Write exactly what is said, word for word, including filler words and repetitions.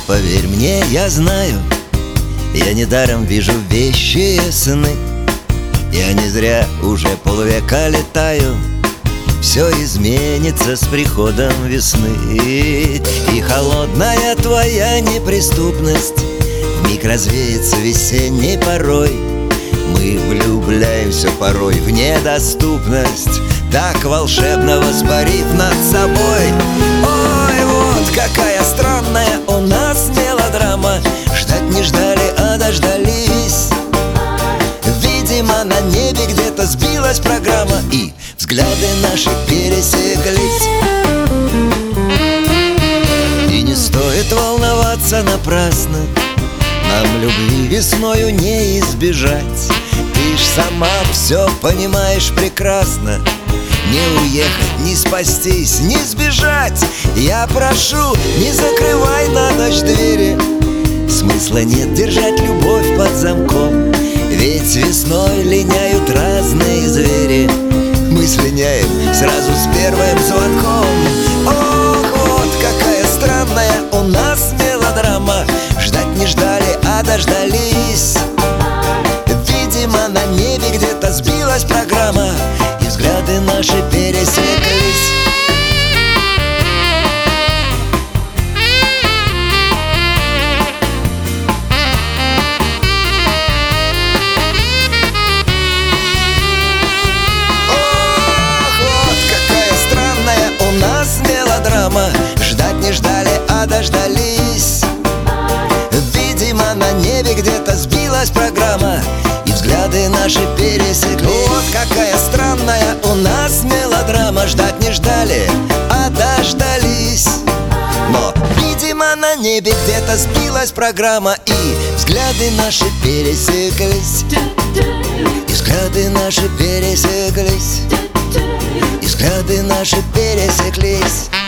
поверь мне, я знаю, я недаром вижу вещи сны. Я не зря уже полвека летаю. Все изменится с приходом весны. И холодная твоя неприступность вмиг развеется весенней порой. Мы влюбляемся порой в недоступность, так волшебно воспарив над собой. Ой, вот какая странная у нас мелодрама. Ждать не ждали, а дождались. Видимо, на небе где-то сбилась программа, и взгляды наши пересеклись. И не стоит волноваться напрасно, нам любви весною не избежать. Ты ж сама все понимаешь прекрасно. Не уехать, не спастись, не сбежать. Я прошу, не закрывай на ночь двери. Смысла нет держать любовь под замком, ведь весной линяют разные звери. Мы слиняем сразу с первым звонком. Ох, вот какая странная у нас мелодрама. Ждать не ждали, а дождались. Видимо, на небе где-то сбилась программа, и взгляды наши пересеклись. Мелодрама. Ждать не ждали, а дождались. Видимо, на небе где-то сбилась программа, и взгляды наши пересеклись. Вот какая странная у нас мелодрама. Ждать не ждали, а дождались. Но, видимо, на небе где-то сбилась программа, и взгляды наши пересеклись. И взгляды наши пересеклись. И взгляды наши пересеклись.